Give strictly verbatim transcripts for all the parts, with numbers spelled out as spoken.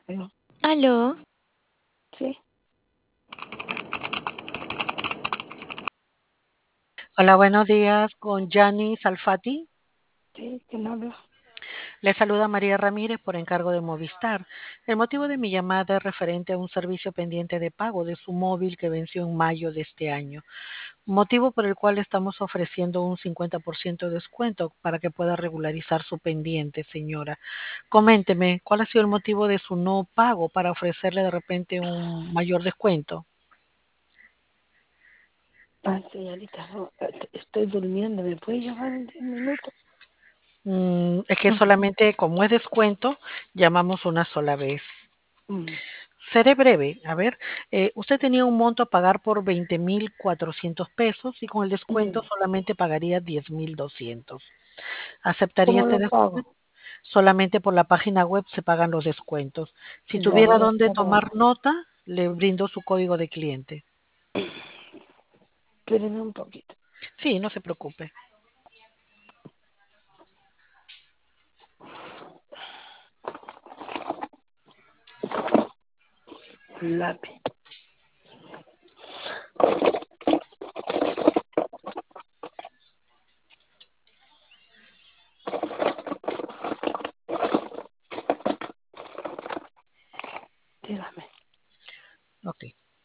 Aló. Aló, Sí, Hola, buenos días con Gianni Salfati. sí, ¿quién habla? Le saluda María Ramírez por encargo de Movistar. El motivo de mi llamada es referente a un servicio pendiente de pago de su móvil que venció en mayo de este año, motivo por el cual estamos ofreciendo un cincuenta por ciento de descuento para que pueda regularizar su pendiente, señora. Coménteme, ¿cuál ha sido el motivo de su no pago para ofrecerle de repente un mayor descuento? Ah, señorita, no, eh, estoy durmiendo, ¿me puede llamar en diez minutos? Mm, es que Mm, solamente como es descuento, llamamos una sola vez. mm, Seré breve. A ver, eh, usted tenía un monto a pagar por veinte mil cuatrocientos pesos y con el descuento mm. solamente pagaría diez mil doscientos. ¿Aceptaría ¿Cómo este lo descuento? pago? Solamente por la página web se pagan los descuentos. Si Ya tuviera voy a dónde estar tomar abajo. nota, le brindo su código de cliente. Espérenme un poquito. Sí, no se preocupe. Lápiz. Dígame. Ok.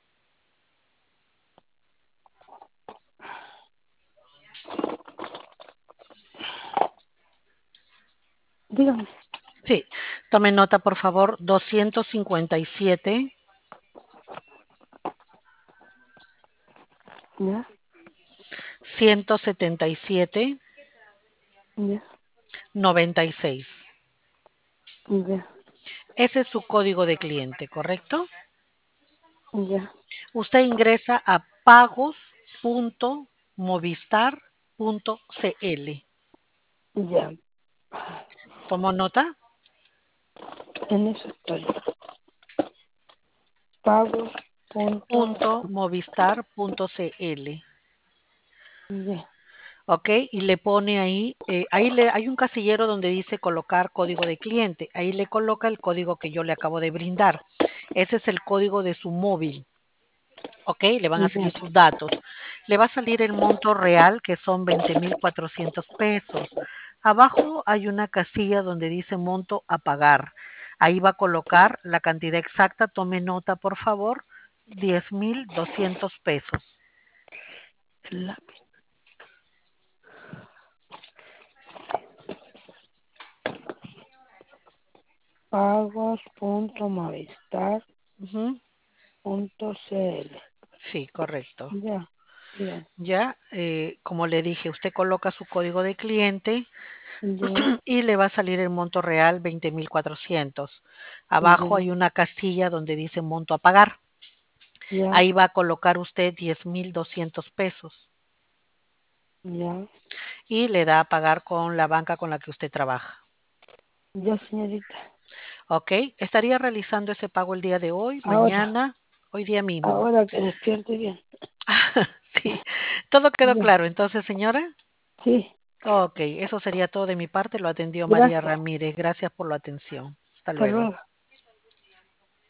Dígame. Sí, tome nota, por favor. Doscientos cincuenta y siete, Ya, ciento setenta y siete, ya, noventa y seis. ya, Ese es su código de cliente, ¿correcto? ya, Usted ingresa a pagos.movistar.cl. ya. ¿Tomó nota? En eso estoy. Pagos, punto. Punto movistar.cl. Ya, ¿Ok? Y le pone ahí, eh, ahí le, hay un casillero donde dice colocar código de cliente. Ahí le coloca el código que yo le acabo de brindar. Ese es el código de su móvil. ¿Ok? Le van a ya, salir sus datos. Le va a salir el monto real, que son veinte mil cuatrocientos pesos. Abajo hay una casilla donde dice monto a pagar. Ahí va a colocar la cantidad exacta. Tome nota, por favor. diez mil doscientos pesos. el lápiz. Pagos, punto, movistar, Ujú. punto, cl. Sí, correcto. Ya, bien. Ya, eh, como le dije, usted coloca su código de cliente Ya, y le va a salir el monto real veinte mil cuatrocientos. Abajo ya, hay una casilla donde dice monto a pagar. ya, Ahí va a colocar usted diez mil doscientos pesos ya. y le da a pagar con la banca con la que usted trabaja. Ya, señorita. ¿Ok? Estaría realizando ese pago el día de hoy, Ahora, mañana, hoy día mismo. ahora que despierte bien. Sí, todo quedó Ya, claro. Entonces, señora. sí, Ok, eso sería todo de mi parte. Lo atendió María gracias. Ramírez. Gracias por la atención. Hasta Hasta luego. luego.